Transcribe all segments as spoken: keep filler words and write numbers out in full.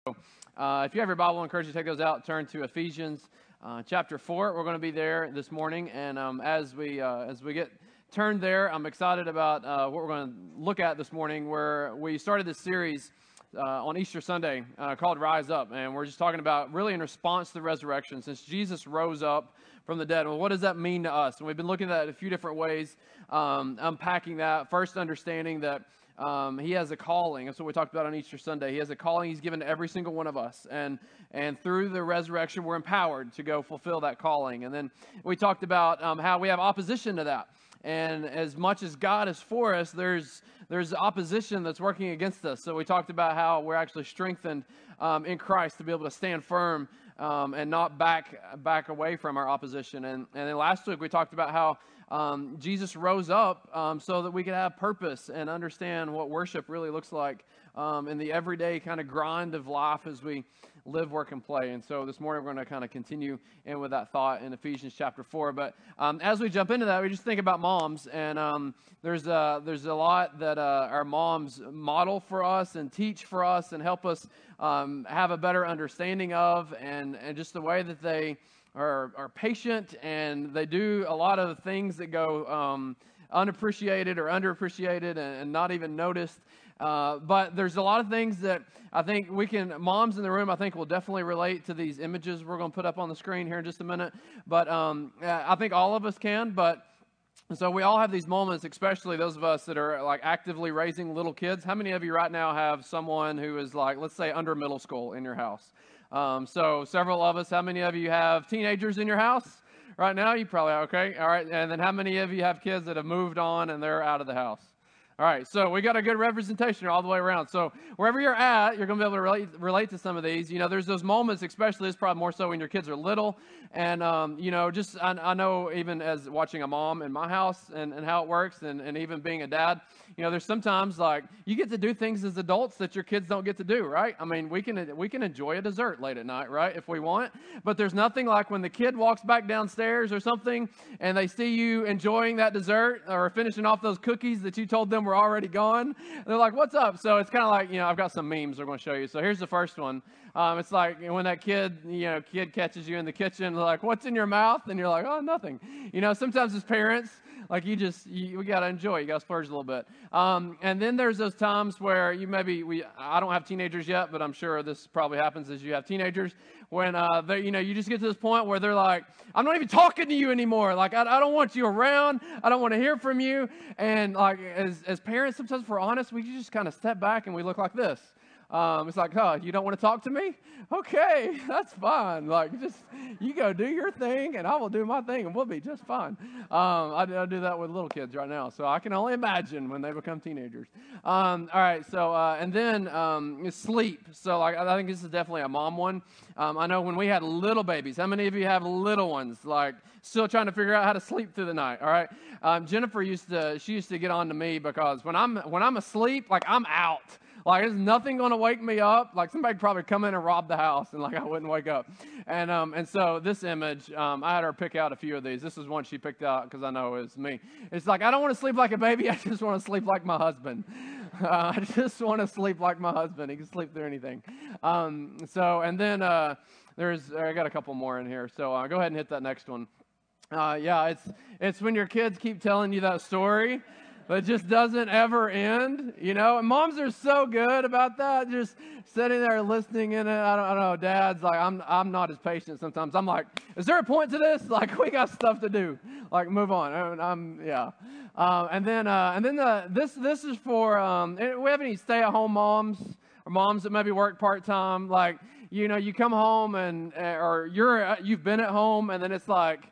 Uh, if you have your Bible, I encourage you to take those out. Turn to Ephesians uh, chapter four. We're going to be there this morning, and um, as we uh, as we get turned there, I'm excited about uh, what we're going to look at this morning. Where we started this series uh, on Easter Sunday uh, called "Rise Up," and we're just talking about really in response to the resurrection, since Jesus rose up from the dead. Well, what does that mean to us? And we've been looking at it a few different ways, um, unpacking that. First, understanding that. Um, he has a calling. That's what we talked about on Easter Sunday. He has a calling he's given to every single one of us. And and through the resurrection, we're empowered to go fulfill that calling. And then we talked about um, how we have opposition to that. And as much as God is for us, there's there's opposition that's working against us. So we talked about how we're actually strengthened um, in Christ to be able to stand firm um, and not back back away from our opposition. And, and then last week we talked about how Um, Jesus rose up um, so that we could have purpose and understand what worship really looks like um, in the everyday kind of grind of life as we live, work, and play. And so this morning we're going to kind of continue in with that thought in Ephesians chapter four. But um, as we jump into that, we just think about moms. And um, there's, a, there's a lot that uh, our moms model for us and teach for us and help us um, have a better understanding of, and, and just the way that they Are, are patient, and they do a lot of things that go um, unappreciated or underappreciated and, and not even noticed. Uh, but there's a lot of things that I think we can, moms in the room, I think will definitely relate to these images we're going to put up on the screen here in just a minute. But um, I think all of us can, but so we all have these moments, especially those of us that are like actively raising little kids. How many of you right now have someone who is like, let's say under middle school in your house? Um, so several of us, how many of you have teenagers in your house right now? You probably, okay. All right. And then how many of you have kids that have moved on and they're out of the house? All right. So we got a good representation all the way around. So wherever you're at, you're going to be able to relate, relate to some of these. You know, there's those moments, especially this probably more so when your kids are little. And, um, you know, just I, I know even as watching a mom in my house and, and how it works, and, and even being a dad, you know, there's sometimes like you get to do things as adults that your kids don't get to do, right? I mean, we can we can enjoy a dessert late at night, right, if we want. But there's nothing like when the kid walks back downstairs or something and they see you enjoying that dessert or finishing off those cookies that you told them were already gone. They're like, what's up? So it's kind of like, you know, I've got some memes we're going to show you. So here's the first one. Um, it's like when that kid, you know, kid catches you in the kitchen, they're like, what's in your mouth? And you're like, oh, nothing. You know, sometimes as parents, like you just, you, we got to enjoy. You got to splurge a little bit. Um, and then there's those times where you maybe, we, I don't have teenagers yet, but I'm sure this probably happens as you have teenagers. When, uh, they, you know, you just get to this point where they're like, I'm not even talking to you anymore. Like, I, I don't want you around. I don't want to hear from you. And like, as, as parents, sometimes if we're honest, we just kind of step back and we look like this. Um, it's like, oh, you don't want to talk to me? Okay, that's fine. Like, just, you go do your thing, and I will do my thing, and we'll be just fine. Um, I, I do that with little kids right now, so I can only imagine when they become teenagers. Um, all right, so, uh, and then um, sleep. So, like, I think this is definitely a mom one. Um, I know when we had little babies, how many of you have little ones, like, still trying to figure out how to sleep through the night, all right? Um, Jennifer used to, she used to get on to me because when I'm, when I'm asleep, like, I'm out. Like, there's nothing going to wake me up. Like, somebody could probably come in and rob the house, and, like, I wouldn't wake up. And um, and so this image, um, I had her pick out a few of these. This is one she picked out because I know it was me. It's like, I don't want to sleep like a baby. I just want to sleep like my husband. Uh, I just want to sleep like my husband. He can sleep through anything. Um, so, and then uh, there's, I got a couple more in here. So uh, go ahead and hit that next one. Uh, yeah, it's it's when your kids keep telling you that story that just doesn't ever end, you know. And moms are so good about that, just sitting there listening in it. I don't, I don't know, dads, like, I'm I'm not as patient sometimes. I'm like, is there a point to this? Like, we got stuff to do. Like, move on. I'm, I'm yeah. Um, and then uh, and then the, this this is for, um, we have any stay-at-home moms or moms that maybe work part-time. Like, you know, you come home and, or you're, you've been at home, and then it's like,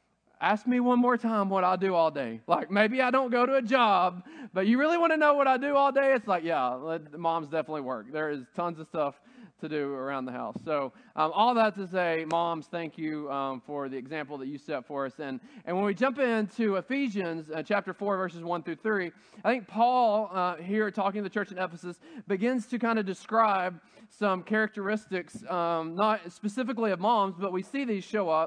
ask me one more time what I do all day. Like, maybe I don't go to a job, but you really want to know what I do all day? It's like, yeah, let, moms definitely work. There is tons of stuff to do around the house. So um, all that to say, moms, thank you um, for the example that you set for us. And, and when we jump into Ephesians uh, chapter four, verses one through three, I think Paul uh, here talking to the church in Ephesus begins to kind of describe some characteristics, um, not specifically of moms, but we see these show up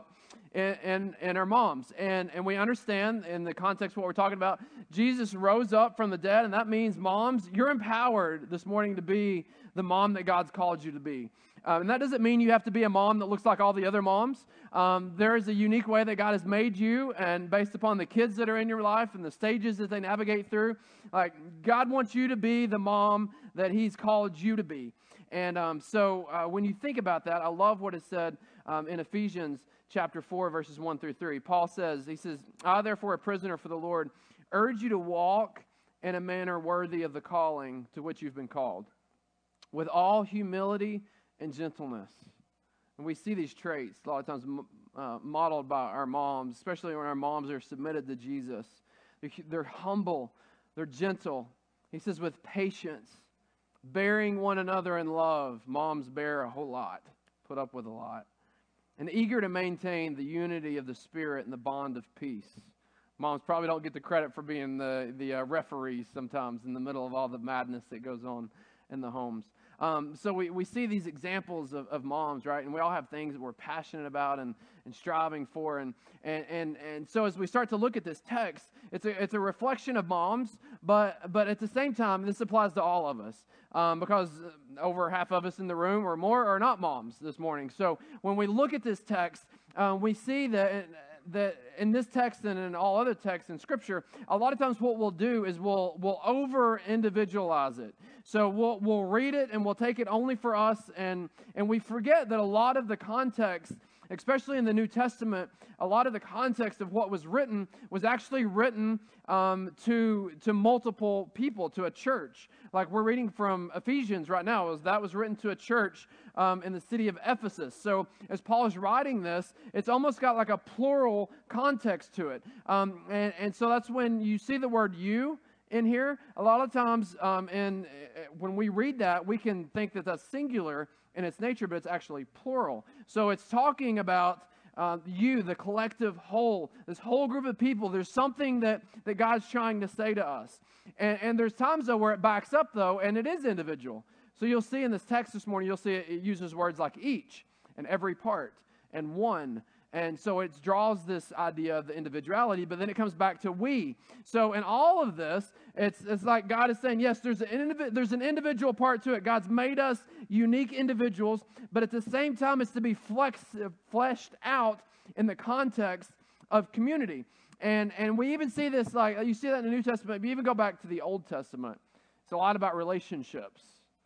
and, and, and our moms. And, and we understand in the context of what we're talking about, Jesus rose up from the dead, and that means moms, you're empowered this morning to be the mom that God's called you to be. Um, and that doesn't mean you have to be a mom that looks like all the other moms. Um, there is a unique way that God has made you, and based upon the kids that are in your life and the stages that they navigate through, like God wants you to be the mom that He's called you to be. And um, so uh, when you think about that, I love what is said um, in Ephesians chapter four, verses one through three. Paul says, he says, I therefore, a prisoner for the Lord, urge you to walk in a manner worthy of the calling to which you've been called, with all humility and gentleness. And we see these traits a lot of times uh, modeled by our moms, especially when our moms are submitted to Jesus. They're, they're humble, they're gentle. He says with patience, bearing one another in love. Moms bear a whole lot, put up with a lot. And eager to maintain the unity of the Spirit and the bond of peace. Moms probably don't get the credit for being the, the uh, referees sometimes in the middle of all the madness that goes on in the homes. Um, so we, we see these examples of, of moms, right? And we all have things that we're passionate about and, and striving for. And, and, and, and so as we start to look at this text, it's a, it's a reflection of moms, but, but at the same time, this applies to all of us. Um, because over half of us in the room or more are not moms this morning. So when we look at this text, um, we see that, that in this text and in all other texts in Scripture, a lot of times what we'll do is we'll we'll over-individualize it. So we'll we'll read it and we'll take it only for us, and and we forget that a lot of the context, especially in the New Testament, a lot of the context of what was written was actually written um, to to multiple people, to a church. Like we're reading from Ephesians right now, was that was written to a church um, in the city of Ephesus. So as Paul is writing this, it's almost got like a plural context to it. Um, and, and so that's when you see the word you in here. A lot of times um, in, when we read that, we can think that that's singular in its nature, but it's actually plural. So it's talking about uh, you, the collective whole, this whole group of people. There's something that, that God's trying to say to us. And, and there's times, though, where it backs up, though, and it is individual. So you'll see in this text this morning, you'll see it, it uses words like each and every part and one. And so it draws this idea of the individuality, but then it comes back to we. So in all of this, it's it's like God is saying, yes, there's an, indiv- there's an individual part to it. God's made us unique individuals, but at the same time, it's to be flex, fleshed out in the context of community. And and we even see this, like, you see that in the New Testament, but you even go back to the Old Testament. It's a lot about relationships.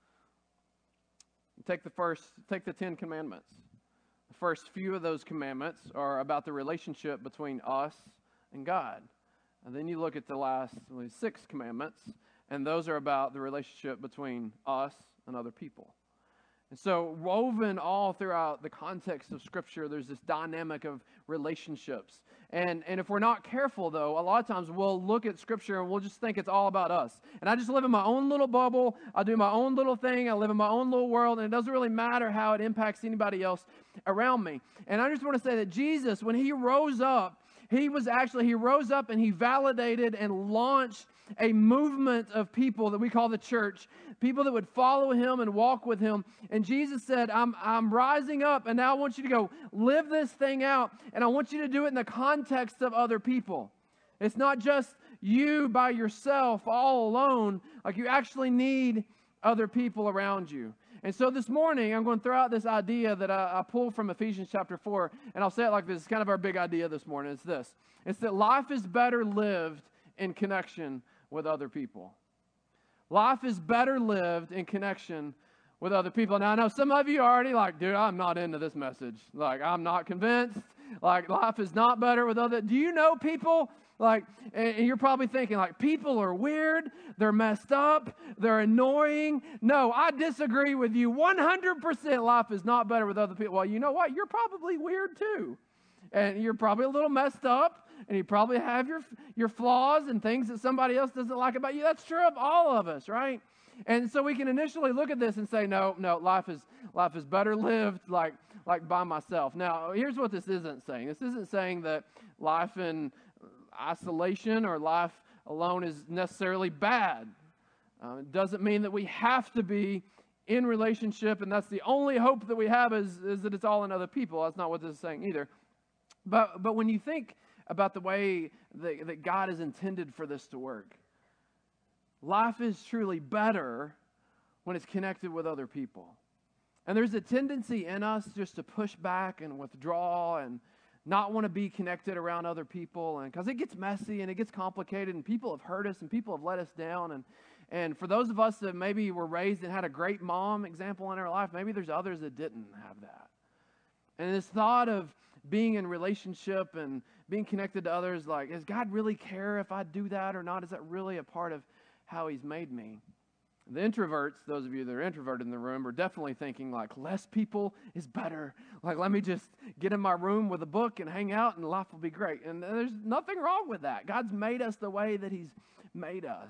Take the first, take the Ten Commandments. The first few of those commandments are about the relationship between us and God. And then you look at the last six commandments, and those are about the relationship between us and other people. And so woven all throughout the context of Scripture, there's this dynamic of relationships. And, and if we're not careful, though, a lot of times we'll look at Scripture and we'll just think it's all about us. And I just live in my own little bubble. I do my own little thing. I live in my own little world. And it doesn't really matter how it impacts anybody else around me. And I just want to say that Jesus, when He rose up, He was actually, He rose up and He validated and launched a movement of people that we call the church, people that would follow Him and walk with Him. And Jesus said, I'm, I'm rising up, and now I want you to go live this thing out, and I want you to do it in the context of other people. It's not just you by yourself, all alone. Like, you actually need other people around you. And so this morning, I'm going to throw out this idea that I, I pulled from Ephesians chapter four, and I'll say it like this. It's kind of our big idea this morning. It's this. It's that life is better lived in connection with other people. Life is better lived in connection with other people. Now, I know some of you are already like, dude, I'm not into this message. Like, I'm not convinced. Like, life is not better with other. Do you know people? Like, and you're probably thinking, like, people are weird, they're messed up, they're annoying. No, I disagree with you. one hundred percent life is not better with other people. Well, you know what? You're probably weird too. And you're probably a little messed up, and you probably have your your flaws and things that somebody else doesn't like about you. That's true of all of us, right? And so we can initially look at this and say, no, no, life is life is better lived like like by myself. Now, here's what this isn't saying. This isn't saying that life in isolation or life alone is necessarily bad. Uh, it doesn't mean that we have to be in relationship, and that's the only hope that we have is, is that it's all in other people. That's not what this is saying either. But, but when you think about the way that, that God has intended for this to work, life is truly better when it's connected with other people. And there's a tendency in us just to push back and withdraw and not want to be connected around other people, and because it gets messy and it gets complicated, and people have hurt us and people have let us down. And and for those of us that maybe were raised and had a great mom example in our life, maybe there's others that didn't have that. And this thought of being in relationship and being connected to others, like, does God really care if I do that or not? Is that really a part of how He's made me? The introverts, those of you that are introverted in the room, are definitely thinking like, less people is better. Like, let me just get in my room with a book and hang out and life will be great. And there's nothing wrong with that. God's made us the way that He's made us.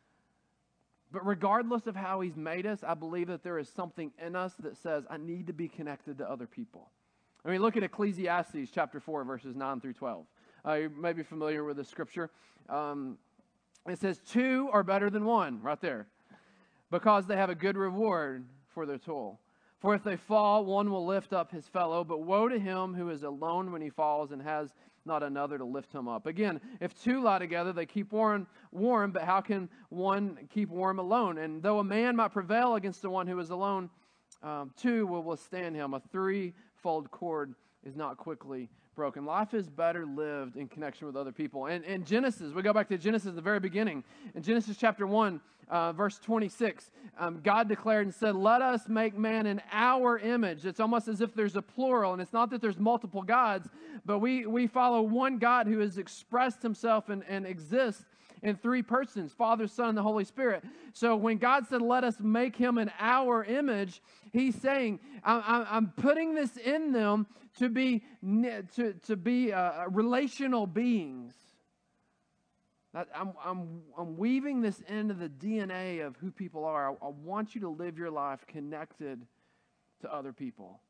But regardless of how He's made us, I believe that there is something in us that says, I need to be connected to other people. I mean, look at Ecclesiastes chapter four, verses nine through twelve. Uh, you may be familiar with the scripture. Um, it says, two are better than one, right there, because they have a good reward for their toil. For if they fall, one will lift up his fellow, but woe to him who is alone when he falls and has not another to lift him up. Again, if two lie together, they keep warm, warm, but how can one keep warm alone? And though a man might prevail against the one who is alone, um, two will withstand him. A threefold cord is not quickly broken. Life is better lived in connection with other people. And in Genesis, we go back to Genesis, the very beginning. In Genesis chapter one, uh, verse twenty-six, um, God declared and said, let us make man in our image. It's almost as if there's a plural, and it's not that there's multiple gods, but we, we follow one God who has expressed himself and, and exists in three persons, Father, Son, and the Holy Spirit. So when God said, let us make him in our image, He's saying, I, I, I'm putting this in them to be, to, to be uh, relational beings. I'm, I'm, I'm weaving this into the D N A of who people are. I, I want you to live your life connected to other people.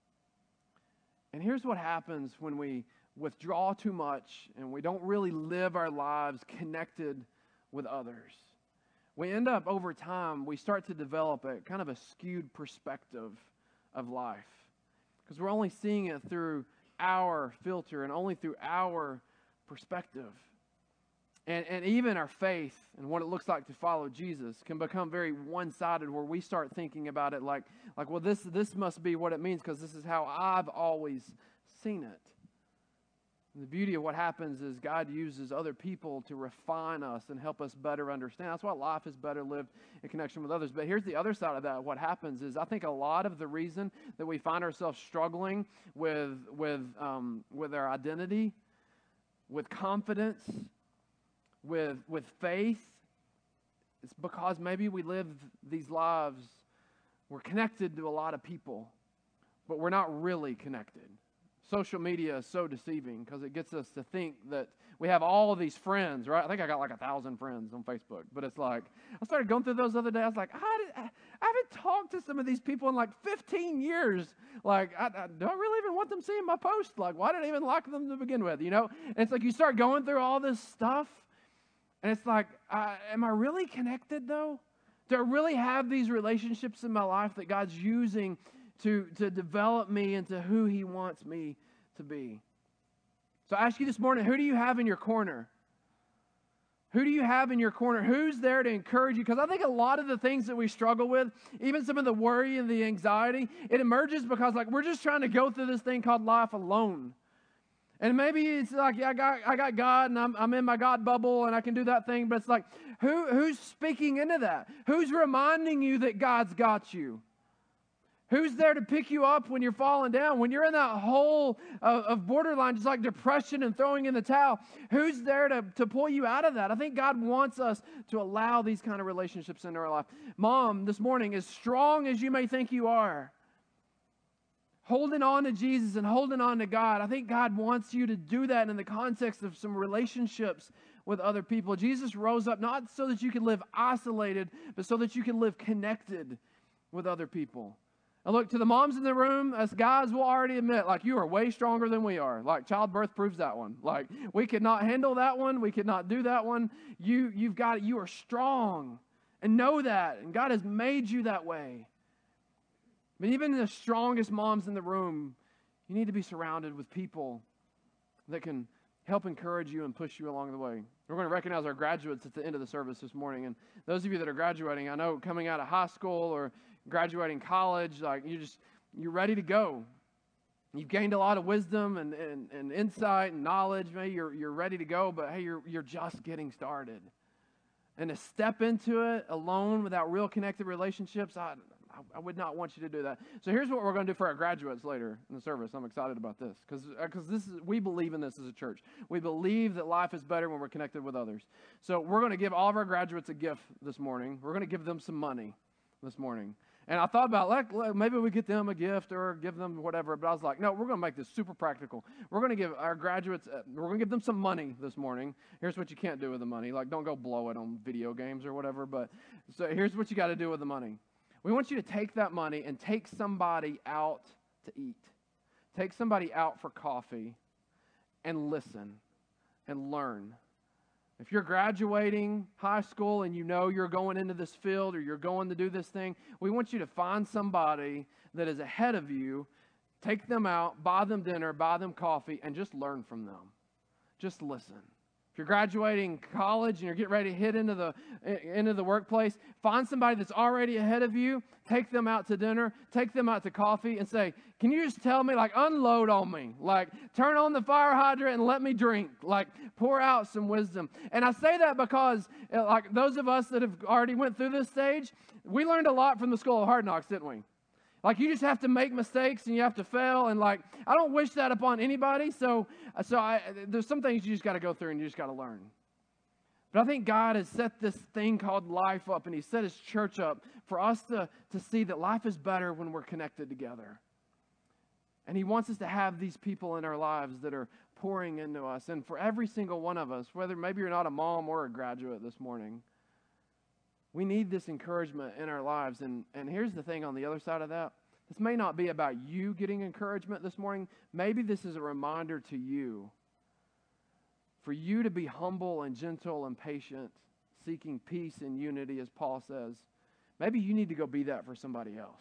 And here's what happens when we withdraw too much and we don't really live our lives connected with others. We end up, over time, we start to develop a kind of a skewed perspective of life, because we're only seeing it through our filter and only through our perspective. And, and even our faith and what it looks like to follow Jesus can become very one-sided, where we start thinking about it like, like well, this, this must be what it means because this is how I've always seen it. And the beauty of what happens is God uses other people to refine us and help us better understand. That's why life is better lived in connection with others. But here's the other side of that. What happens is, I think a lot of the reason that we find ourselves struggling with, with, um, with our identity, with confidence, with, with faith, it's because maybe we live these lives, we're connected to a lot of people, but we're not really connected. Social media is so deceiving because it gets us to think that we have all of these friends, right? I think I got like a thousand friends on Facebook, but it's like, I started going through those the other day. I was like, I, did, I, I haven't talked to some of these people in like fifteen years. Like, I, I don't really even want them seeing my post. Like, why did I even like them to begin with, you know? And it's like you start going through all this stuff, and it's like, uh, am I really connected though? Do I really have these relationships in my life that God's using to, to develop me into who He wants me to be? So I ask you this morning, who do you have in your corner? Who do you have in your corner? Who's there to encourage you? Because I think a lot of the things that we struggle with, even some of the worry and the anxiety, it emerges because like we're just trying to go through this thing called life alone. And maybe it's like, yeah, I got, I got God and I'm, I'm in my God bubble and I can do that thing. But it's like, who, who's speaking into that? Who's reminding you that God's got you? Who's there to pick you up when you're falling down? When you're in that hole of, of borderline, just like depression and throwing in the towel, who's there to, to pull you out of that? I think God wants us to allow these kind of relationships into our life. Mom, this morning, as strong as you may think you are, holding on to Jesus and holding on to God, I think God wants you to do that in the context of some relationships with other people. Jesus rose up not so that you can live isolated, but so that you can live connected with other people. And look, to the moms in the room, us guys will already admit, like, you are way stronger than we are. Like, childbirth proves that one. Like, we could not handle that one. We could not do that one. You, you've got it. You are strong. And know that. And God has made you that way. But even the strongest moms in the room, you need to be surrounded with people that can help encourage you and push you along the way. We're going to recognize our graduates at the end of the service this morning. And those of you that are graduating, I know coming out of high school or graduating college, like you just, you're ready to go. You've gained a lot of wisdom and, and, and insight and knowledge. Maybe you're, you're ready to go, but hey, you're, you're just getting started. And to step into it alone without real connected relationships, I, I would not want you to do that. So here's what we're going to do for our graduates later in the service. I'm excited about this because because this is we believe in this as a church. We believe that life is better when we're connected with others. So we're going to give all of our graduates a gift this morning. We're going to give them some money this morning. And I thought about, like, maybe we get them a gift or give them whatever. But I was like, no, we're going to make this super practical. We're going to give our graduates, uh, we're going to give them some money this morning. Here's what you can't do with the money. Like, don't go blow it on video games or whatever. But so here's what you got to do with the money. We want you to take that money and take somebody out to eat. Take somebody out for coffee and listen and learn. If you're graduating high school and you know you're going into this field or you're going to do this thing, we want you to find somebody that is ahead of you, take them out, buy them dinner, buy them coffee, and just learn from them. Just listen. If you're graduating college and you're getting ready to hit into the into the workplace, find somebody that's already ahead of you, take them out to dinner, take them out to coffee, and say, can you just tell me, like, unload on me? Like, turn on the fire hydrant and let me drink. Like, pour out some wisdom. And I say that because, like, those of us that have already went through this stage, we learned a lot from the School of Hard Knocks, didn't we? Like, you just have to make mistakes and you have to fail. And, like, I don't wish that upon anybody. So, so I, there's some things you just got to go through and you just got to learn. But I think God has set this thing called life up, and He set His church up for us to, to see that life is better when we're connected together. And He wants us to have these people in our lives that are pouring into us. And for every single one of us, whether maybe you're not a mom or a graduate this morning, we need this encouragement in our lives. And, and here's the thing on the other side of that. This may not be about you getting encouragement this morning. Maybe this is a reminder to you for you to be humble and gentle and patient, seeking peace and unity, as Paul says. Maybe you need to go be that for somebody else.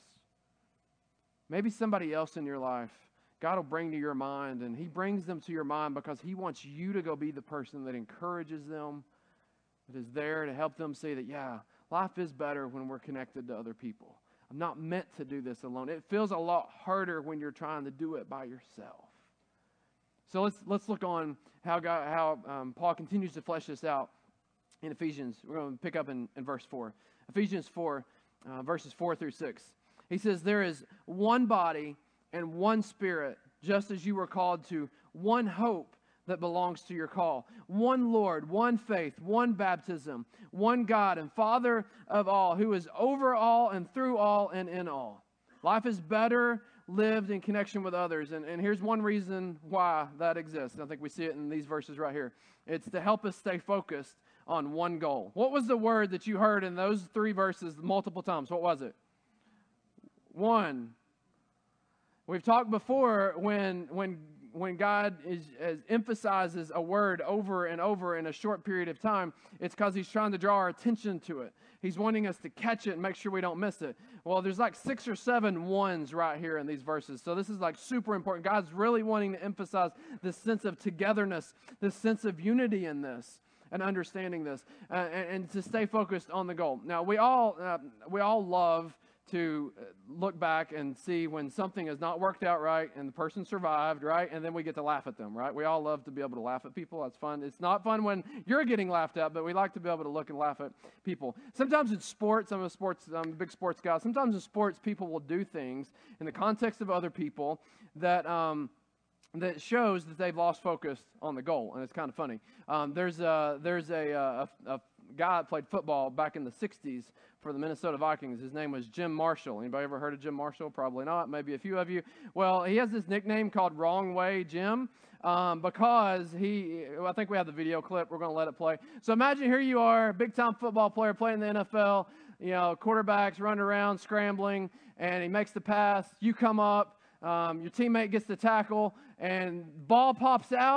Maybe somebody else in your life, God will bring to your mind, and He brings them to your mind because He wants you to go be the person that encourages them, that is there to help them see that, yeah, life is better when we're connected to other people. I'm not meant to do this alone. It feels a lot harder when you're trying to do it by yourself. So let's let's look on how God, how um, Paul continues to flesh this out in Ephesians. We're going to pick up in, in verse four. Ephesians four, uh, verses four through six. He says, there is one body and one Spirit, just as you were called to one hope that belongs to your call. One Lord, one faith, one baptism, one God and Father of all, who is over all and through all and in all. Life is better lived in connection with others. And, and here's one reason why that exists. I think we see it in these verses right here. It's to help us stay focused on one goal. What was the word that you heard in those three verses multiple times? What was it? One. We've talked before when when when God is, is emphasizes a word over and over in a short period of time, it's because He's trying to draw our attention to it. He's wanting us to catch it and make sure we don't miss it. Well, there's like six or seven ones right here in these verses. So this is like super important. God's really wanting to emphasize this sense of togetherness, this sense of unity in this, and understanding this, uh, and, and to stay focused on the goal. Now, we all uh, we all love to look back and see when something has not worked out right and the person survived, right? And then we get to laugh at them, right? We all love to be able to laugh at people. That's fun. It's not fun when you're getting laughed at, but we like to be able to look and laugh at people. Sometimes in sports, I'm a sports, I'm a big sports guy. Sometimes in sports, people will do things in the context of other people that um, that shows that they've lost focus on the goal, and it's kind of funny. Um, there's a, there's a, a, a guy that played football back in the sixties for the Minnesota Vikings. His name was Jim Marshall. Anybody ever heard of Jim Marshall? Probably not. Maybe a few of you. Well, he has this nickname called Wrong Way Jim um, because he, I think we have the video clip. We're going to let it play. So imagine here you are, big-time football player playing in the N F L, you know, quarterbacks running around, scrambling, and he makes the pass. You come up, um, your teammate gets the tackle, and ball pops out,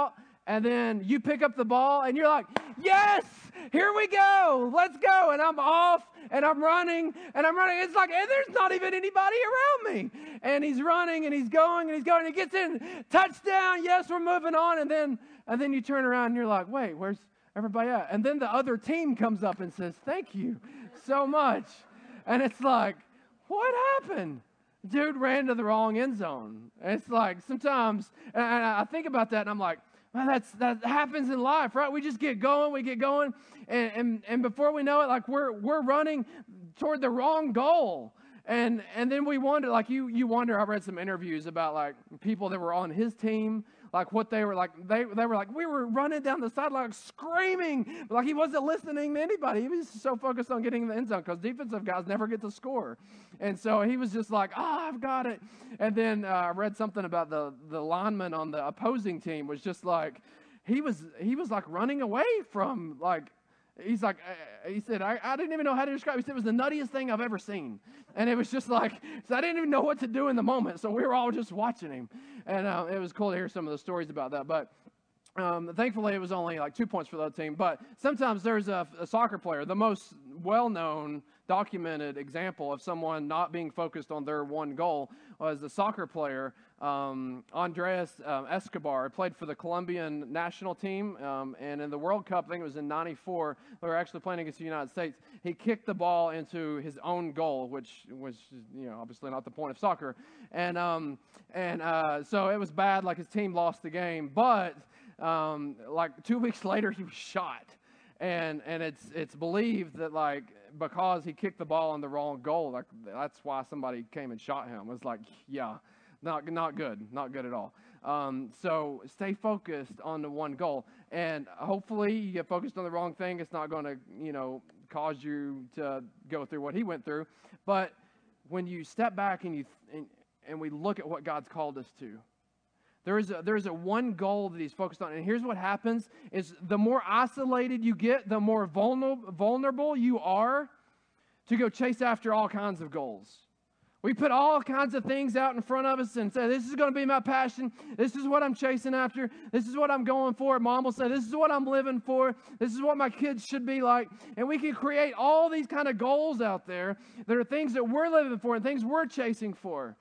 And then you pick up the ball and you're like, yes, here we go. Let's go. And I'm off and I'm running and I'm running. It's like, and there's not even anybody around me. And he's running and he's going and he's going. And he gets in, touchdown. Yes, we're moving on. And then, and then you turn around and you're like, wait, where's everybody at? And then the other team comes up and says, thank you so much. And it's like, what happened? Dude ran to the wrong end zone. And it's like sometimes, and I think about that and I'm like, man, that's, that happens in life, right? We just get going, we get going, and, and, and before we know it, like we're we're running toward the wrong goal. And and then we wonder, like you you wonder, I read some interviews about like people that were on his team, like what they were like, they they were like, we were running down the sideline screaming, but like he wasn't listening to anybody. He was so focused on getting in the end zone because defensive guys never get to score. And so he was just like, oh, I've got it. And then uh, I read something about the, the lineman on the opposing team was just like, he was he was like running away from like, he's like, uh, he said, I, I didn't even know how to describe it. He said, it was the nuttiest thing I've ever seen. And it was just like, so I didn't even know what to do in the moment. So we were all just watching him. And uh, it was cool to hear some of the stories about that. But um, thankfully, it was only like two points for the other team. But sometimes there's a, a soccer player, the most well-known, documented example of someone not being focused on their one goal was a soccer player, um, Andres um, Escobar, played for the Colombian national team, um, and in the World Cup, I think it was in ninety-four, they were actually playing against the United States. He kicked the ball into his own goal, which was, you know, obviously not the point of soccer, and um, and uh, so it was bad. Like his team lost the game, but um, like two weeks later, he was shot. And and it's it's believed that like because he kicked the ball on the wrong goal, like that's why somebody came and shot him. It's like, yeah, not not good, not good at all. Um, so stay focused on the one goal, and hopefully you get focused on the wrong thing. It's not going to you know cause you to go through what he went through. But when you step back and you and, and we look at what God's called us to. There is a, there is a one goal that he's focused on. And here's what happens is the more isolated you get, the more vulnerable, vulnerable you are to go chase after all kinds of goals. We put all kinds of things out in front of us and say, this is going to be my passion. This is what I'm chasing after. This is what I'm going for. Mom will say, this is what I'm living for. This is what my kids should be like. And we can create all these kind of goals out there that are things that we're living for and things we're chasing for.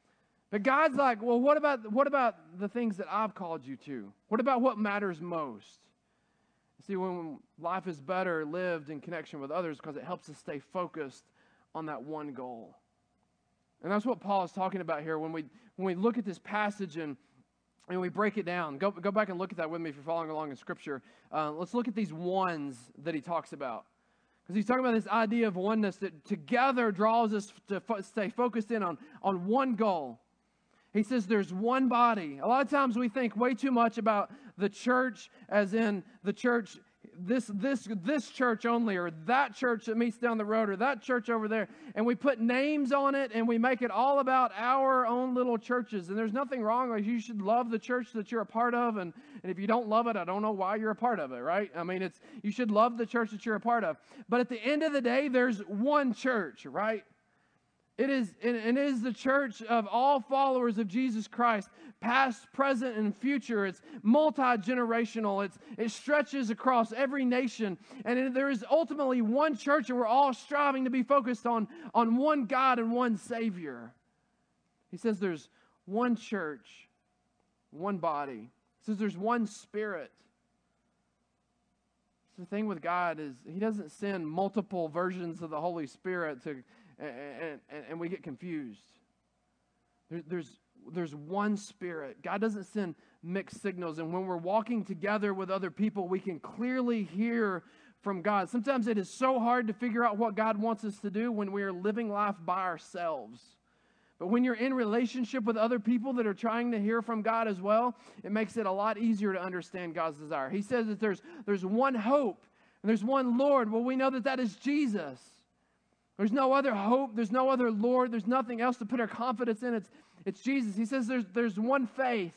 But God's like, well, what about what about the things that I've called you to? What about what matters most? See, when life is better lived in connection with others because it helps us stay focused on that one goal. And that's what Paul is talking about here when we when we look at this passage and, and we break it down. Go, go back and look at that with me if you're following along in Scripture. Uh, let's look at these ones that he talks about. Because he's talking about this idea of oneness that together draws us to fo- stay focused in on, on one goal. He says there's one body. A lot of times we think way too much about the church as in the church, this this this church only, or that church that meets down the road, or that church over there. And we put names on it and we make it all about our own little churches. And there's nothing wrong. Like you should love the church that you're a part of. And, and if you don't love it, I don't know why you're a part of it, right? I mean, it's you should love the church that you're a part of. But at the end of the day, there's one church, right? It is, and it is the church of all followers of Jesus Christ, past, present, and future. It's multi-generational. It's, it stretches across every nation. And there is ultimately one church, and we're all striving to be focused on, on one God and one Savior. He says there's one church, one body. He says there's one Spirit. So the thing with God is He doesn't send multiple versions of the Holy Spirit to... And, and, and we get confused. There, there's, there's one Spirit. God doesn't send mixed signals. And when we're walking together with other people, we can clearly hear from God. Sometimes it is so hard to figure out what God wants us to do when we are living life by ourselves. But when you're in relationship with other people that are trying to hear from God as well, it makes it a lot easier to understand God's desire. He says that there's, there's one hope and there's one Lord. Well, we know that that is Jesus. There's no other hope. There's no other Lord. There's nothing else to put our confidence in. It's, it's Jesus. He says there's, there's one faith.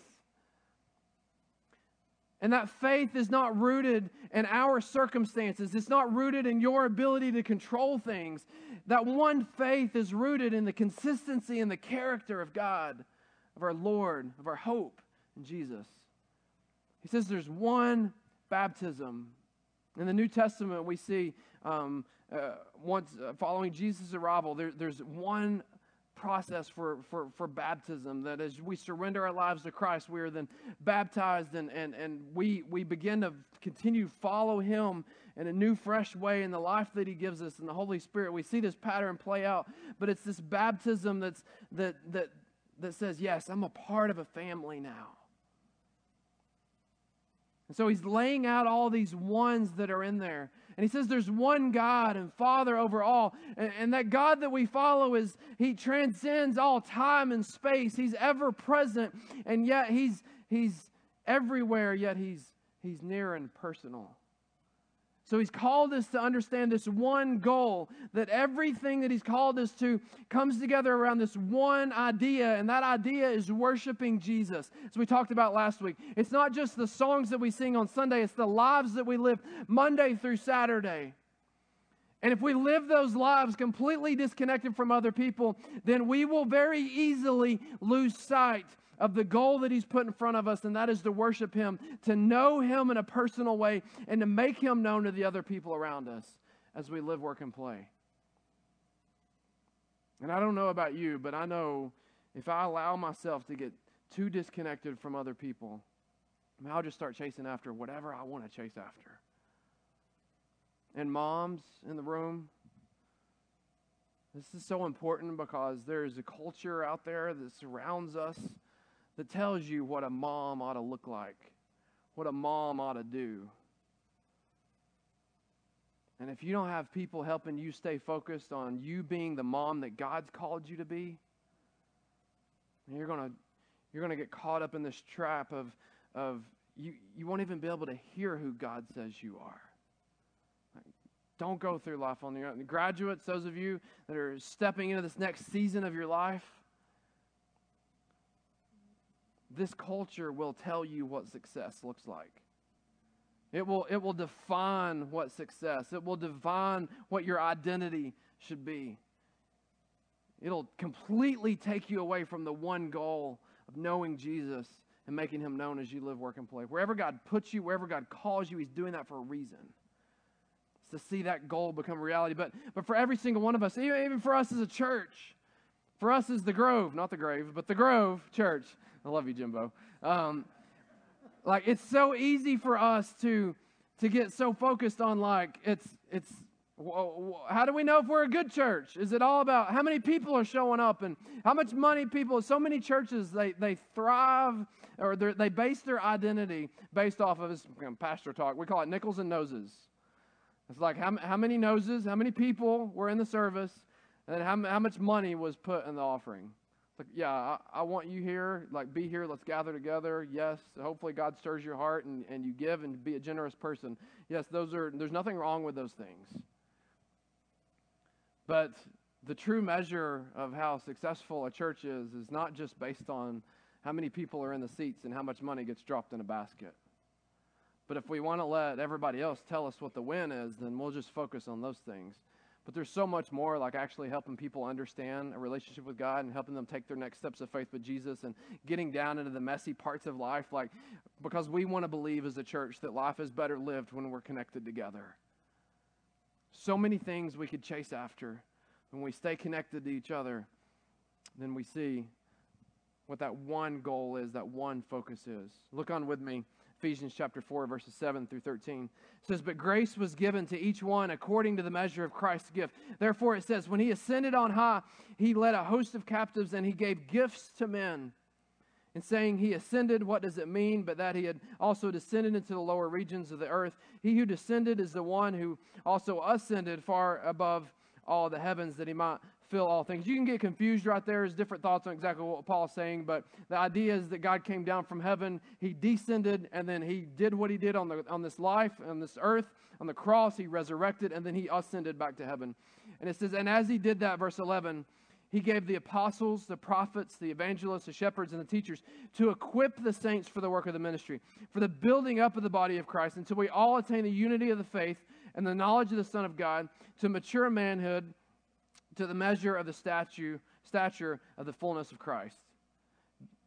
And that faith is not rooted in our circumstances. It's not rooted in your ability to control things. That one faith is rooted in the consistency and the character of God, of our Lord, of our hope in Jesus. He says there's one baptism. In the New Testament, we see um, uh, once uh, following Jesus' arrival, there, there's one process for, for, for baptism, that as we surrender our lives to Christ, we are then baptized, and, and, and we, we begin to continue to follow Him in a new, fresh way in the life that He gives us in the Holy Spirit. We see this pattern play out, but it's this baptism that's, that, that, that says, yes, I'm a part of a family now. And so He's laying out all these ones that are in there. And He says there's one God and Father over all. And, and that God that we follow is, He transcends all time and space. He's ever present. And yet He's He's everywhere, yet He's He's near and personal. So He's called us to understand this one goal, that everything that He's called us to comes together around this one idea, and that idea is worshiping Jesus. As we talked about last week, it's not just the songs that we sing on Sunday, it's the lives that we live Monday through Saturday. And if we live those lives completely disconnected from other people, then we will very easily lose sight of the goal that He's put in front of us, and that is to worship Him, to know Him in a personal way, and to make Him known to the other people around us as we live, work, and play. And I don't know about you, but I know if I allow myself to get too disconnected from other people, I mean, I'll just start chasing after whatever I want to chase after. And moms in the room, this is so important because there is a culture out there that surrounds us that tells you what a mom ought to look like, what a mom ought to do. And if you don't have people helping you stay focused on you being the mom that God's called you to be, you're gonna you're gonna get caught up in this trap of of you you won't even be able to hear who God says you are. Don't go through life on your own. Graduates, those of you that are stepping into this next season of your life, this culture will tell you what success looks like. It will, it will define what success. It will define what your identity should be. It'll completely take you away from the one goal of knowing Jesus and making Him known as you live, work, and play. Wherever God puts you, wherever God calls you, He's doing that for a reason. It's to see that goal become reality. But, but for every single one of us, even, even for us as a church, for us as the Grove, not the Grave, but the Grove Church. I love you, Jimbo. Um, like, it's so easy for us to to get so focused on, like, it's, it's how do we know if we're a good church? Is it all about how many people are showing up and how much money people, so many churches, they, they thrive, or they base their identity based off of, this pastor talk, we call it nickels and noses. It's like how, how many noses, how many people were in the service, and then how, how much money was put in the offering. Like, yeah, I, I want you here, like, be here, let's gather together. Yes, hopefully God stirs your heart and, and you give and be a generous person. Yes, those are, there's nothing wrong with those things. But the true measure of how successful a church is is not just based on how many people are in the seats and how much money gets dropped in a basket. But if we want to let everybody else tell us what the win is, then we'll just focus on those things. But there's so much more, like actually helping people understand a relationship with God and helping them take their next steps of faith with Jesus and getting down into the messy parts of life, like, because we want to believe as a church that life is better lived when we're connected together. So many things we could chase after. When we stay connected to each other, then we see what that one goal is, that one focus is. Look on with me. Ephesians chapter four, verses seven through thirteen. It says, "But grace was given to each one according to the measure of Christ's gift. Therefore it says, when He ascended on high, He led a host of captives and He gave gifts to men. In saying He ascended, what does it mean? But that He had also descended into the lower regions of the earth. He who descended is the one who also ascended far above all the heavens, that He might fill all things." You can get confused right there. There's different thoughts on exactly what Paul's saying, but the idea is that God came down from heaven, He descended, and then He did what He did on the on this life, on this earth, on the cross. He resurrected, and then He ascended back to heaven. And it says, and as He did that, verse eleven, He gave the apostles, the prophets, the evangelists, the shepherds, and the teachers to equip the saints for the work of the ministry, for the building up of the body of Christ, until we all attain the unity of the faith and the knowledge of the Son of God, to mature manhood, to the measure of the statue, stature of the fullness of Christ.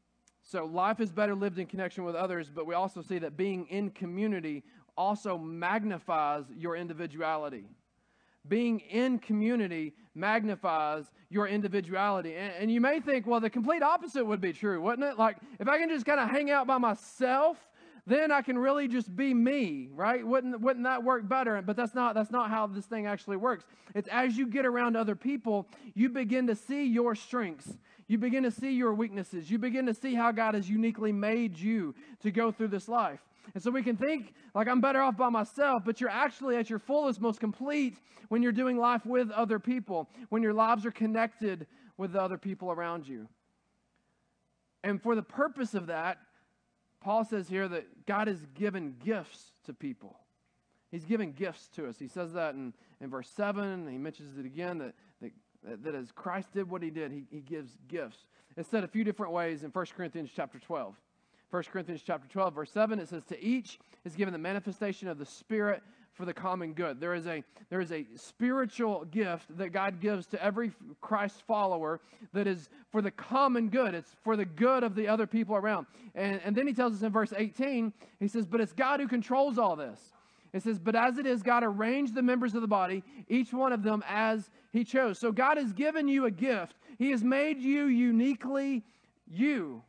So life is better lived in connection with others, but we also see that being in community also magnifies your individuality. Being in community magnifies your individuality. And, and you may think, well, the complete opposite would be true, wouldn't it? Like, if I can just kind of hang out by myself, then I can really just be me, right? Wouldn't, wouldn't that work better? But that's not, that's not how this thing actually works. It's as you get around other people, you begin to see your strengths. You begin to see your weaknesses. You begin to see how God has uniquely made you to go through this life. And so we can think like I'm better off by myself, but you're actually at your fullest, most complete when you're doing life with other people, when your lives are connected with the other people around you. And for the purpose of that, Paul says here that God has given gifts to people. He's given gifts to us. He says that in, in verse seven, and he mentions it again, that, that, that as Christ did what he did, he, he gives gifts. It's said a few different ways in First Corinthians chapter twelve. First Corinthians chapter twelve, verse seven, it says, to each is given the manifestation of the Spirit for the common good. There is a, there is a spiritual gift that God gives to every Christ follower that is for the common good. It's for the good of the other people around. And, and then he tells us in verse eighteen, he says, but it's God who controls all this. It says, but as it is, God arranged the members of the body, each one of them as he chose. So God has given you a gift. He has made you uniquely you.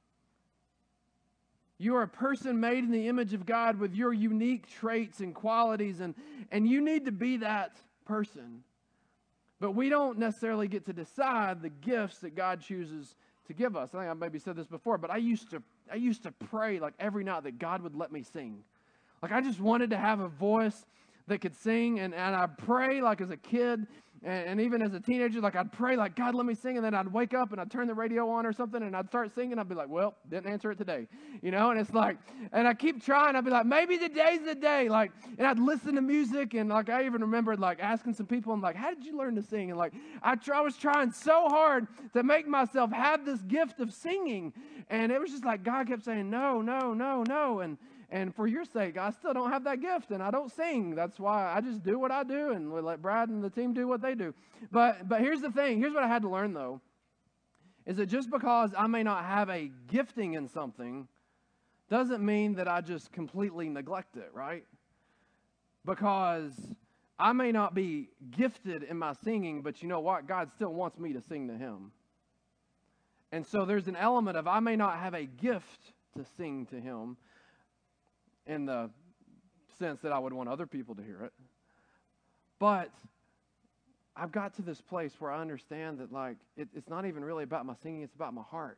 You are a person made in the image of God with your unique traits and qualities, and, and you need to be that person. But we don't necessarily get to decide the gifts that God chooses to give us. I think I maybe said this before, but I used to I used to pray like every night that God would let me sing. Like I just wanted to have a voice that could sing, and, and I'd pray like as a kid, and, and even as a teenager, like I'd pray like, God, let me sing, and then I'd wake up and I'd turn the radio on or something, and I'd start singing. I'd be like, well, didn't answer it today, you know, and it's like, and I keep trying. I'd be like, maybe today's the day, like, and I'd listen to music, and like I even remembered like asking some people, I'm like, how did you learn to sing? And like I, try, I was trying so hard to make myself have this gift of singing, and it was just like God kept saying, no, no, no, no, and And for your sake, I still don't have that gift, and I don't sing. That's why I just do what I do, and we let Brad and the team do what they do. But but here's the thing. Here's what I had to learn, though, is that just because I may not have a gifting in something doesn't mean that I just completely neglect it, right? Because I may not be gifted in my singing, but you know what? God still wants me to sing to him. And so there's an element of I may not have a gift to sing to him, in the sense that I would want other people to hear it. But I've got to this place where I understand that like it, it's not even really about my singing, it's about my heart.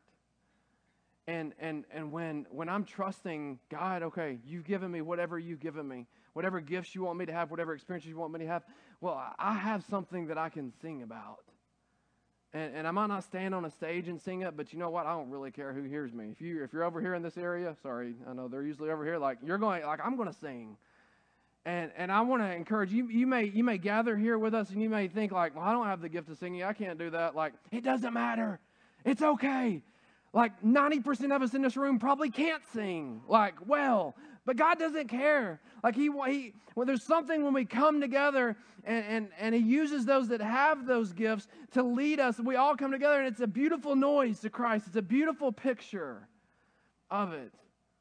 And and and when when I'm trusting God, okay, you've given me whatever you've given me, whatever gifts you want me to have, whatever experiences you want me to have, well, I have something that I can sing about. And, and I might not stand on a stage and sing it, but you know what? I don't really care who hears me. If you if you're over here in this area, sorry, I know they're usually over here. Like you're going, like I'm going to sing, and and I want to encourage you. You may you may gather here with us, and you may think like, well, I don't have the gift of singing. I can't do that. Like it doesn't matter. It's okay. Like ninety percent of us in this room probably can't sing like well, but God doesn't care. Like he, he well, there's something when we come together and, and, and he uses those that have those gifts to lead us. We all come together and it's a beautiful noise to Christ. It's a beautiful picture of it.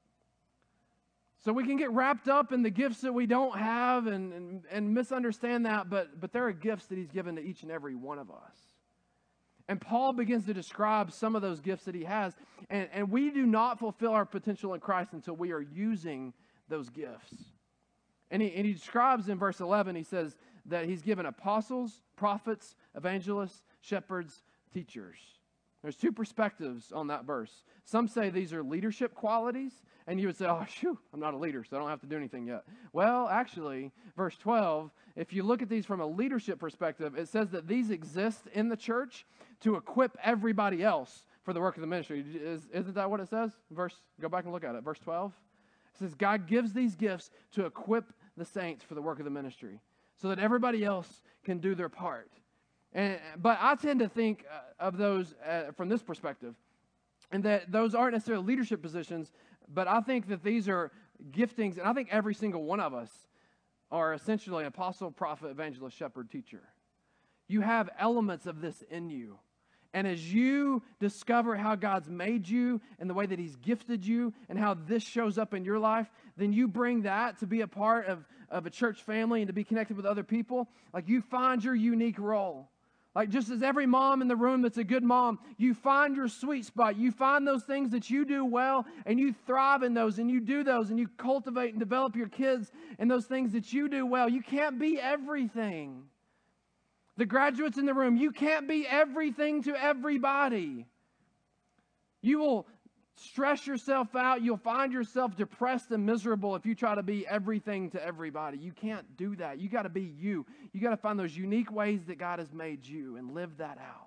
So we can get wrapped up in the gifts that we don't have and, and, and misunderstand that, but, but there are gifts that he's given to each and every one of us. And Paul begins to describe some of those gifts that he has. And, and we do not fulfill our potential in Christ until we are using those gifts. And he, and he describes in verse eleven, he says that he's given apostles, prophets, evangelists, shepherds, teachers. There's two perspectives on that verse. Some say these are leadership qualities, and you would say, oh, shoo, I'm not a leader, so I don't have to do anything yet. Well, actually, verse twelve, if you look at these from a leadership perspective, it says that these exist in the church to equip everybody else for the work of the ministry. Is, isn't that what it says? Verse, go back and look at it. Verse twelve. It says, God gives these gifts to equip the saints for the work of the ministry so that everybody else can do their part. And, but I tend to think of those uh, from this perspective, and that those aren't necessarily leadership positions, but I think that these are giftings, and I think every single one of us are essentially apostle, prophet, evangelist, shepherd, teacher. You have elements of this in you. And as you discover how God's made you and the way that He's gifted you and how this shows up in your life, then you bring that to be a part of, of a church family and to be connected with other people. Like, you find your unique role. Like, just as every mom in the room that's a good mom, you find your sweet spot. You find those things that you do well, and you thrive in those, and you do those, and you cultivate and develop your kids in those things that you do well. You can't be everything. The graduates in the room, you can't be everything to everybody. You will stress yourself out. You'll find yourself depressed and miserable if you try to be everything to everybody. You can't do that. You got to be you. You got to find those unique ways that God has made you and live that out.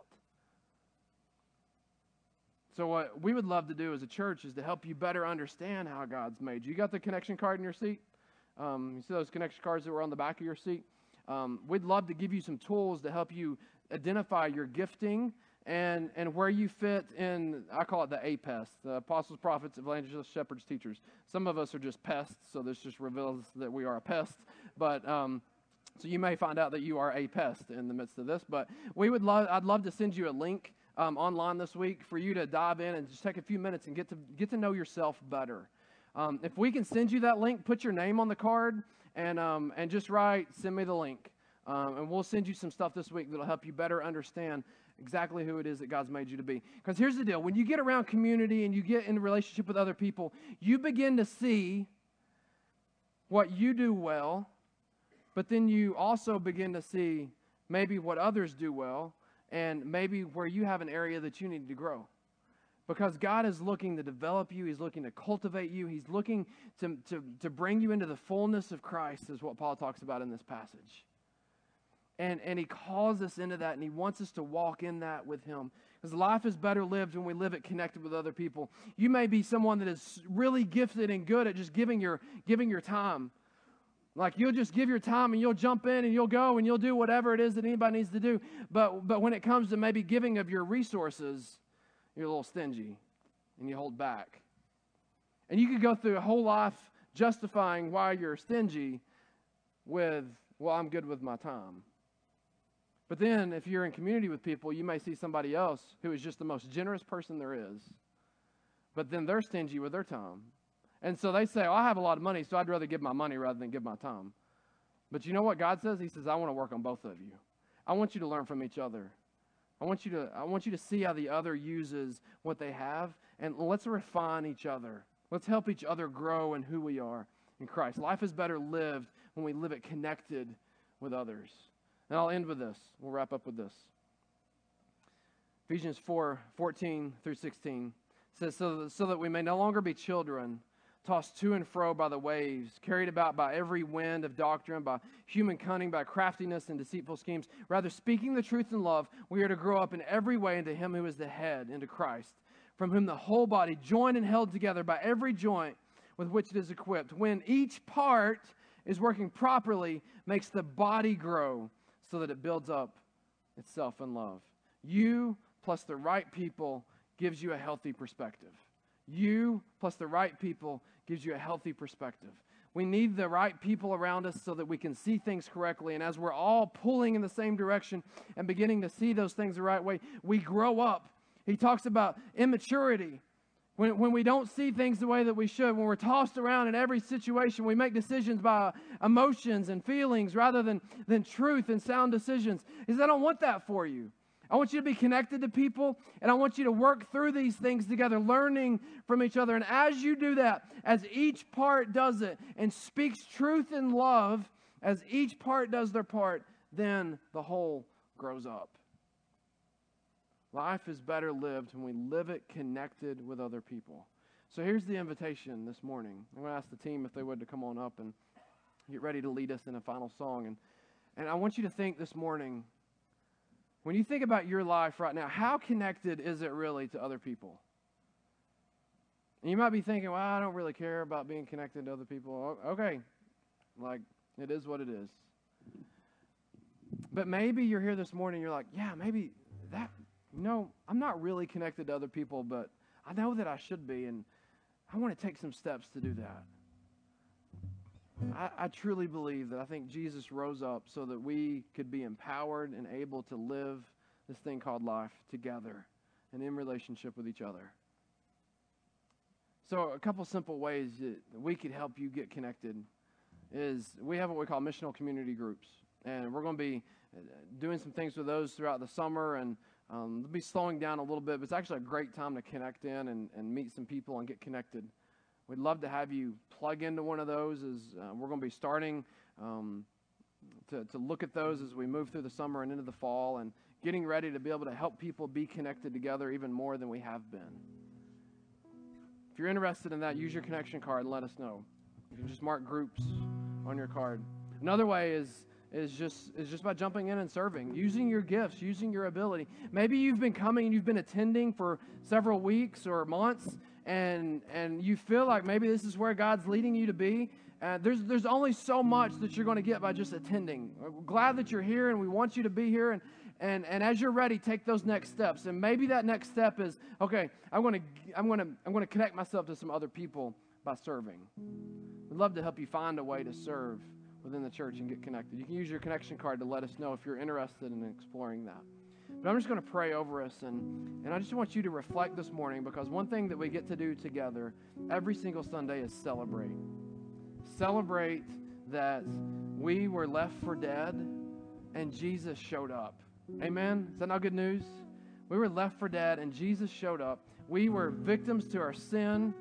So what we would love to do as a church is to help you better understand how God's made you. You got the connection card in your seat? Um, you see those connection cards that were on the back of your seat? Um, we'd love to give you some tools to help you identify your gifting and, and where you fit in, I call it the A pest, the apostles, prophets, evangelists, shepherds, teachers. Some of us are just pests, so this just reveals that we are a pest. But um, so you may find out that you are a pest in the midst of this. But we would love, I'd love to send you a link um, online this week for you to dive in and just take a few minutes and get to get to know yourself better. Um, if we can send you that link, put your name on the card. And um, and just write, send me the link. Um, and we'll send you some stuff this week that'll help you better understand exactly who it is that God's made you to be. Because here's the deal. When you get around community and you get in a relationship with other people, you begin to see what you do well, but then you also begin to see maybe what others do well and maybe where you have an area that you need to grow. Because God is looking to develop you. He's looking to cultivate you. He's looking to, to, to bring you into the fullness of Christ, is what Paul talks about in this passage. And, and he calls us into that, and he wants us to walk in that with him. Because life is better lived when we live it connected with other people. You may be someone that is really gifted and good at just giving your, giving your time. Like, you'll just give your time and you'll jump in and you'll go and you'll do whatever it is that anybody needs to do. But, but when it comes to maybe giving of your resources, you're a little stingy, and you hold back. And you could go through a whole life justifying why you're stingy with, well, I'm good with my time. But then, if you're in community with people, you may see somebody else who is just the most generous person there is. But then they're stingy with their time. And so they say, oh, I have a lot of money, so I'd rather give my money rather than give my time. But you know what God says? He says, I want to work on both of you. I want you to learn from each other. I want you to I want you to see how the other uses what they have, and let's refine each other. Let's help each other grow in who we are in Christ. Life is better lived when we live it connected with others. And I'll end with this. We'll wrap up with this. Ephesians four, fourteen through sixteen says, so that, so that we may no longer be children, tossed to and fro by the waves, carried about by every wind of doctrine, by human cunning, by craftiness and deceitful schemes. Rather, speaking the truth in love, we are to grow up in every way into him who is the head, into Christ, from whom the whole body, joined and held together by every joint with which it is equipped, when each part is working properly, makes the body grow so that it builds up itself in love. You plus the right people gives you a healthy perspective. You plus the right people gives you a healthy perspective. We need the right people around us so that we can see things correctly. And as we're all pulling in the same direction and beginning to see those things the right way, we grow up. He talks about immaturity. When, when we don't see things the way that we should, when we're tossed around in every situation, we make decisions by emotions and feelings rather than, than truth and sound decisions. He says, I don't want that for you. I want you to be connected to people, and I want you to work through these things together, learning from each other. And as you do that, as each part does it and speaks truth and love, as each part does their part, then the whole grows up. Life is better lived when we live it connected with other people. So here's the invitation this morning. I'm going to ask the team if they would to come on up and get ready to lead us in a final song. And, and I want you to think this morning, when you think about your life right now, how connected is it really to other people? And you might be thinking, well, I don't really care about being connected to other people. Okay, like, it is what it is. But maybe you're here this morning, you're like, yeah, maybe that, you know, I'm not really connected to other people, but I know that I should be, and I want to take some steps to do that. I, I truly believe that I think Jesus rose up so that we could be empowered and able to live this thing called life together and in relationship with each other. So a couple simple ways that we could help you get connected is we have what we call missional community groups. And we're going to be doing some things with those throughout the summer, and um, they'll be slowing down a little bit, but it's actually a great time to connect in and, and meet some people and get connected. We'd love to have you plug into one of those. As uh, we're going to be starting um, to, to look at those as we move through the summer and into the fall, and getting ready to be able to help people be connected together even more than we have been. If you're interested in that, use your connection card and let us know. You can just mark groups on your card. Another way is is just is just by jumping in and serving, using your gifts, using your ability. Maybe you've been coming and you've been attending for several weeks or months, and and you feel like maybe this is where God's leading you to be. Uh, there's there's only so much that you're going to get by just attending. We're glad that you're here, and we want you to be here. And and and as you're ready, take those next steps. And maybe that next step is, okay, I'm going to I'm going to I'm going to connect myself to some other people by serving. We'd love to help you find a way to serve within the church and get connected. You can use your connection card to let us know if you're interested in exploring that. But I'm just going to pray over us, and, and I just want you to reflect this morning, because one thing that we get to do together every single Sunday is celebrate. Celebrate that we were left for dead and Jesus showed up. Amen? Is that not good news? We were left for dead and Jesus showed up. We were victims to our sin,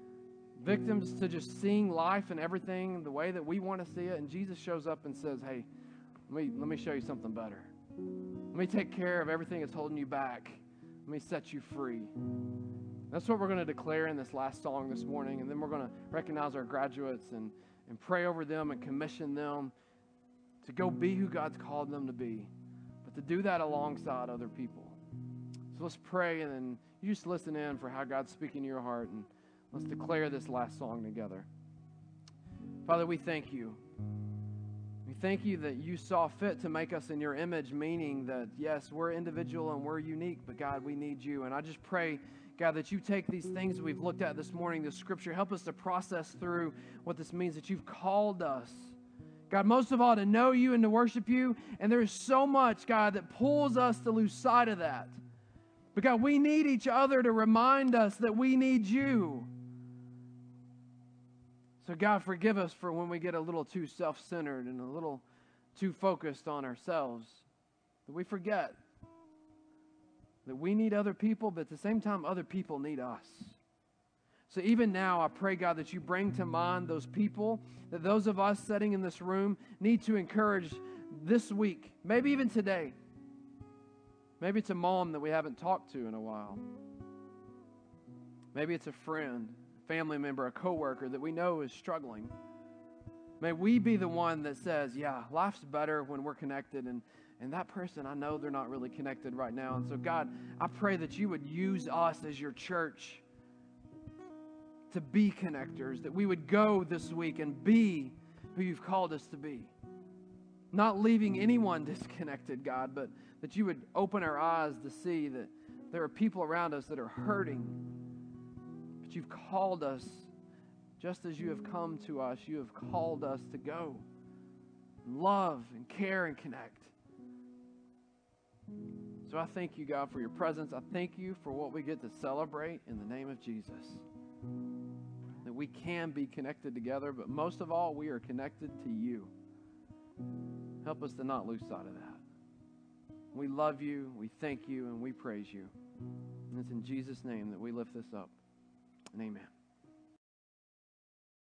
victims to just seeing life and everything the way that we want to see it, and Jesus shows up and says, hey, let me, let me show you something better. Let me take care of everything that's holding you back. Let me set you free. That's what we're going to declare in this last song this morning, and then we're going to recognize our graduates and, and pray over them and commission them to go be who God's called them to be, but to do that alongside other people. So let's pray, and then you just listen in for how God's speaking to your heart, and let's declare this last song together. Father, we thank you. We thank you that you saw fit to make us in your image, meaning that, yes, we're individual and we're unique, but God, we need you. And I just pray, God, that you take these things we've looked at this morning, the scripture, help us to process through what this means, that you've called us, God, most of all, to know you and to worship you. And there is so much, God, that pulls us to lose sight of that. But God, we need each other to remind us that we need you. So God, forgive us for when we get a little too self-centered and a little too focused on ourselves, that we forget that we need other people, but at the same time, other people need us. So even now, I pray, God, that you bring to mind those people, that those of us sitting in this room need to encourage this week, maybe even today. Maybe it's a mom that we haven't talked to in a while. Maybe it's a friend, family member, a coworker that we know is struggling. May we be the one that says, yeah, life's better when we're connected, and, and that person, I know they're not really connected right now. And so, God, I pray that you would use us as your church to be connectors, that we would go this week and be who you've called us to be. Not leaving anyone disconnected, God, but that you would open our eyes to see that there are people around us that are hurting. But you've called us, just as you have come to us, you have called us to go and love and care and connect. So I thank you, God, for your presence. I thank you for what we get to celebrate in the name of Jesus. That we can be connected together, but most of all, we are connected to you. Help us to not lose sight of that. We love you, we thank you, and we praise you. And it's in Jesus' name that we lift this up. And amen.